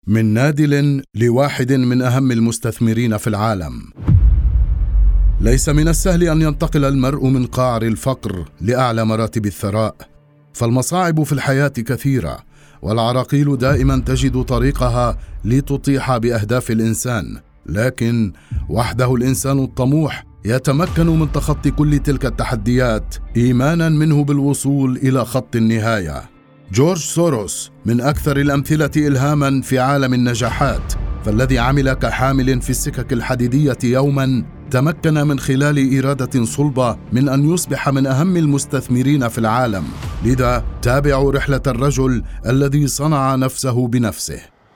من نادل لواحد من أهم المستثمرين في العالم. ليس من السهل أن ينتقل المرء من قعر الفقر لأعلى مراتب الثراء، فالمصاعب في الحياة كثيرة، والعراقيل دائما تجد طريقها لتطيح بأهداف الإنسان، لكن وحده الإنسان الطموح يتمكن من تخطي كل تلك التحديات إيمانا منه بالوصول إلى خط النهاية. جورج سوروس من أكثر الأمثلة إلهاما في عالم النجاحات، فالذي عمل كحامل في السكك الحديدية يوما تمكن من خلال إرادة صلبة من أن يصبح من أهم المستثمرين في العالم. لذا تابعوا رحلة الرجل الذي صنع نفسه بنفسه.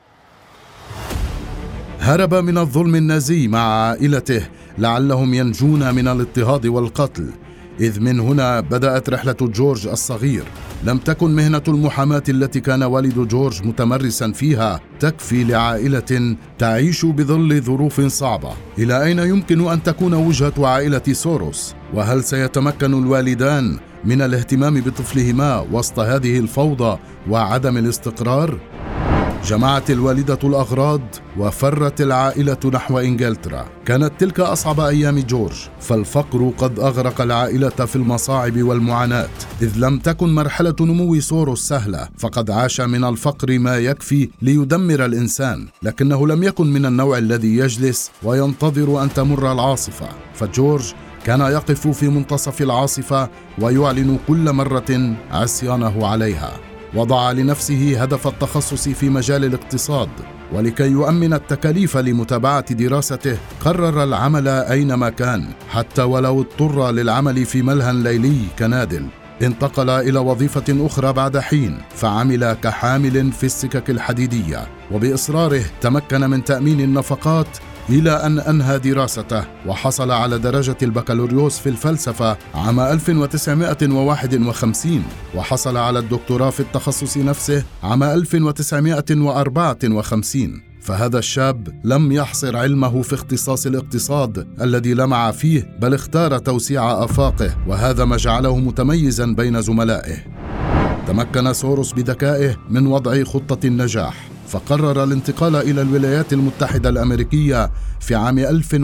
هرب من الظلم النازي مع عائلته لعلهم ينجون من الاضطهاد والقتل، إذ من هنا بدأت رحلة جورج الصغير. لم تكن مهنة المحاماة التي كان والد جورج متمرسا فيها تكفي لعائلة تعيش بظل ظروف صعبة. إلى أين يمكن أن تكون وجهة عائلة سوروس؟ وهل سيتمكن الوالدان من الاهتمام بطفلهما وسط هذه الفوضى وعدم الاستقرار؟ جمعت الوالدة الأغراض وفرت العائلة نحو إنجلترا. كانت تلك أصعب أيام جورج، فالفقر قد أغرق العائلة في المصاعب والمعاناة، إذ لم تكن مرحلة نمو سوروس سهلة، فقد عاش من الفقر ما يكفي ليدمر الإنسان، لكنه لم يكن من النوع الذي يجلس وينتظر أن تمر العاصفة، فجورج كان يقف في منتصف العاصفة ويعلن كل مرة عصيانه عليها. وضع لنفسه هدف التخصص في مجال الاقتصاد، ولكي يؤمن التكاليف لمتابعة دراسته قرر العمل أينما كان، حتى ولو اضطر للعمل في ملهى ليلي كنادل. انتقل إلى وظيفة أخرى بعد حين، فعمل كحامل في السكك الحديدية، وبإصراره تمكن من تأمين النفقات إلى أن أنهى دراسته وحصل على درجة البكالوريوس في الفلسفة عام 1951، وحصل على الدكتوراه في التخصص نفسه عام 1954. فهذا الشاب لم يحصر علمه في اختصاص الاقتصاد الذي لمع فيه، بل اختار توسيع آفاقه، وهذا ما جعله متميزا بين زملائه. تمكن سوروس بذكائه من وضع خطة النجاح، فقرر الانتقال إلى الولايات المتحدة الأمريكية في عام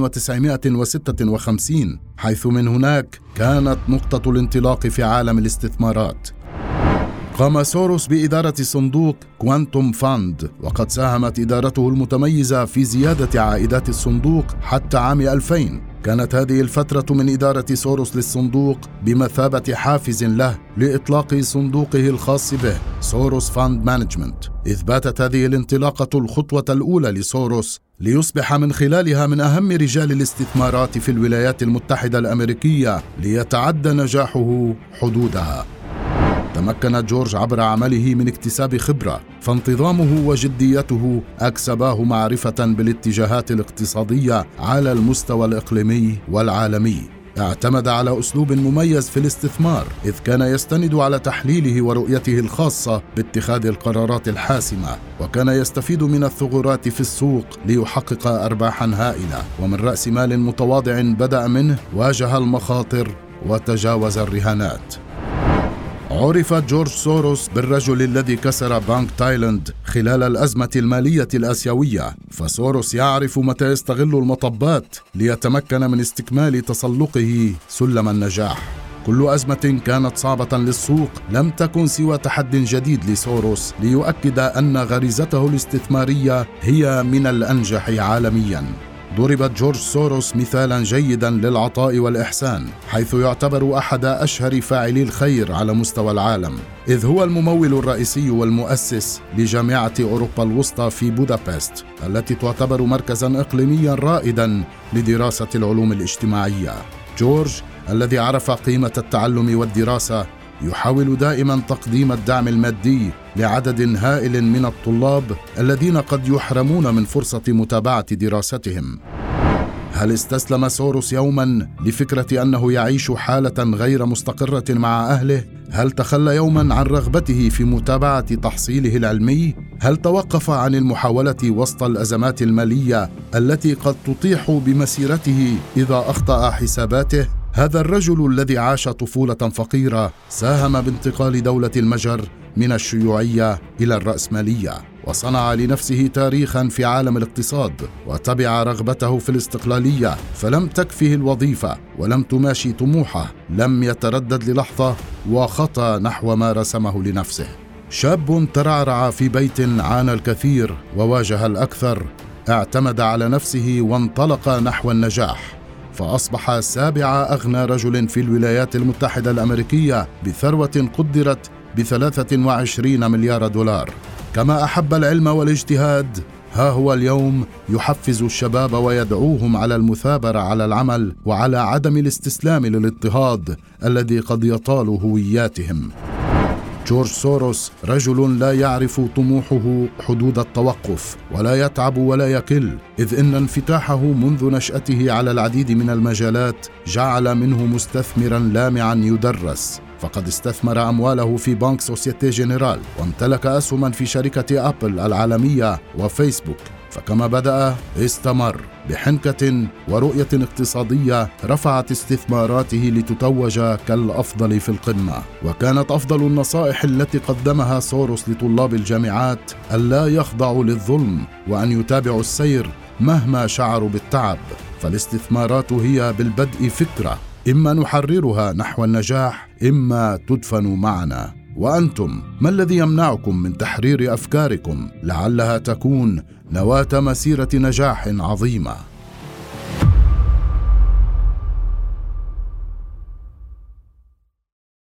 1956، حيث من هناك كانت نقطة الانطلاق في عالم الاستثمارات. قام سوروس بإدارة صندوق كوانتوم فاند، وقد ساهمت إدارته المتميزة في زيادة عائدات الصندوق حتى عام 2000. كانت هذه الفترة من إدارة سوروس للصندوق بمثابة حافز له لإطلاق صندوقه الخاص به، سوروس فاند مانجمنت، إذ باتت هذه الانطلاقة الخطوة الأولى لسوروس ليصبح من خلالها من أهم رجال الاستثمارات في الولايات المتحدة الأمريكية، ليتعدى نجاحه حدودها. تمكن جورج عبر عمله من اكتساب خبرة، فانتظامه وجديته أكسباه معرفة بالاتجاهات الاقتصادية على المستوى الإقليمي والعالمي. اعتمد على أسلوب مميز في الاستثمار، إذ كان يستند على تحليله ورؤيته الخاصة باتخاذ القرارات الحاسمة، وكان يستفيد من الثغرات في السوق ليحقق أرباحا هائلة. ومن رأس مال متواضع بدأ منه واجه المخاطر وتجاوز الرهانات. عرف جورج سوروس بالرجل الذي كسر بنك تايلاند خلال الأزمة المالية الآسيوية، فسوروس يعرف متى يستغل المطبات ليتمكن من استكمال تسلقه سلم النجاح. كل أزمة كانت صعبة للسوق لم تكن سوى تحد جديد لسوروس ليؤكد أن غريزته الاستثمارية هي من الأنجح عالمياً. ضربت جورج سوروس مثالا جيدا للعطاء والإحسان، حيث يعتبر أحد أشهر فاعلي الخير على مستوى العالم، إذ هو الممول الرئيسي والمؤسس لجامعة أوروبا الوسطى في بودابست، التي تعتبر مركزا إقليميا رائدا لدراسة العلوم الاجتماعية. جورج الذي عرف قيمة التعلم والدراسة يحاول دائما تقديم الدعم المادي لعدد هائل من الطلاب الذين قد يحرمون من فرصة متابعة دراستهم. هل استسلم سوروس يوما لفكرة أنه يعيش حالة غير مستقرة مع أهله؟ هل تخلى يوما عن رغبته في متابعة تحصيله العلمي؟ هل توقف عن المحاولة وسط الأزمات المالية التي قد تطيح بمسيرته إذا أخطأ حساباته؟ هذا الرجل الذي عاش طفولة فقيرة ساهم بانتقال دولة المجر من الشيوعية إلى الرأسمالية، وصنع لنفسه تاريخاً في عالم الاقتصاد، وتبع رغبته في الاستقلالية، فلم تكفه الوظيفة ولم تماشي طموحه، لم يتردد للحظة وخطى نحو ما رسمه لنفسه. شاب ترعرع في بيت عانى الكثير وواجه الأكثر، اعتمد على نفسه وانطلق نحو النجاح، فأصبح سابع أغنى رجل في الولايات المتحدة الأمريكية بثروة قدرت ب23 مليار دولار. كما أحب العلم والاجتهاد، ها هو اليوم يحفز الشباب ويدعوهم على المثابرة على العمل وعلى عدم الاستسلام للاضطهاد الذي قد يطال هوياتهم. جورج سوروس رجل لا يعرف طموحه حدود التوقف، ولا يتعب ولا يكل، إذ إن انفتاحه منذ نشأته على العديد من المجالات جعل منه مستثمرا لامعا يدرس. فقد استثمر أمواله في بنك سوسيتي جنرال، وامتلك أسهما في شركة أبل العالمية وفيسبوك. فكما بدأ استمر بحنكة ورؤية اقتصادية رفعت استثماراته لتتوج كالأفضل في القمة. وكانت أفضل النصائح التي قدمها سوروس لطلاب الجامعات ألا يخضعوا للظلم وأن يتابعوا السير مهما شعروا بالتعب، فالاستثمارات هي بالبدء فكرة، إما نحررها نحو النجاح إما تدفن معنا. وأنتم ما الذي يمنعكم من تحرير أفكاركم لعلها تكون نواة مسيرة نجاح عظيمة؟